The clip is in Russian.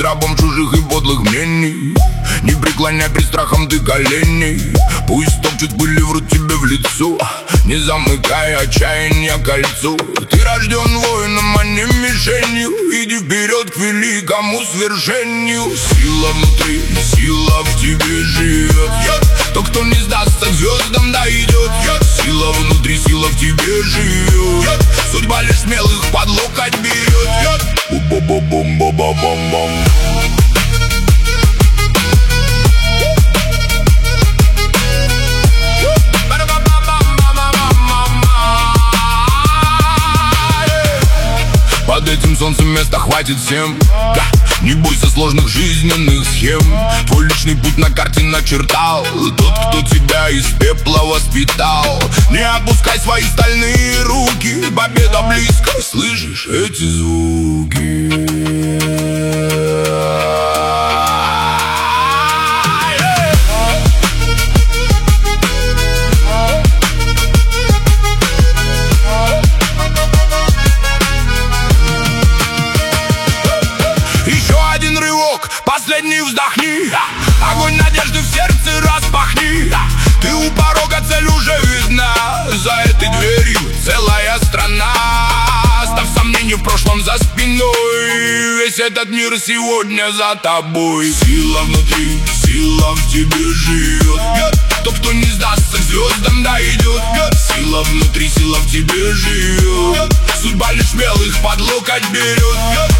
рабом чужих и подлых мнений. Не преклоняй пред страхом ты коленей. Пусть топчут пыль и врут тебе в лицо, не замыкай отчаяние кольцу. Ты рожден воином, а не мишенью. Иди вперед к великому свершению. Сила внутри, сила в тебе живет. Тот, кто не сдастся, к звездам дойдет. Сила внутри, сила в тебе живет. Судьба лишь смелых под локоть берет. Бу-бу-бу-бум-бу-бу-бум-бум. Под этим солнцем места хватит всем. Не бойся сложных жизненных схем. Твой личный путь на карте начертал тот, кто тебя из пепла воспитал. Не опускай свои стальные руки, победа близко. Слышишь эти звуки? Последний вздохни, огонь надежды в сердце распахни. Ты у порога, цель уже видна. За этой дверью целая страна. Оставь сомнения в прошлом за спиной. Весь этот мир сегодня за тобой. Сила внутри, сила в тебе живет. Тот, кто не сдастся, к звездам дойдет. Сила внутри, сила в тебе живет. Судьба лишь смелых под локоть берет.